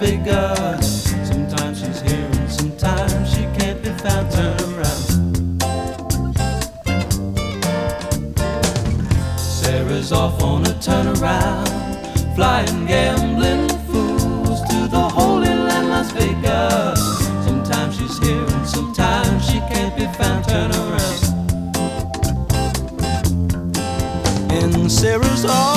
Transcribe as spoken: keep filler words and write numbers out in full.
Vegas. Sometimes she's here and sometimes she can't be found. Turn around. Sarah's off on a turnaround, flying gambling fools to the Holy Land, Las Vegas. Sometimes she's here and sometimes she can't be found. Turn around. And Sarah's off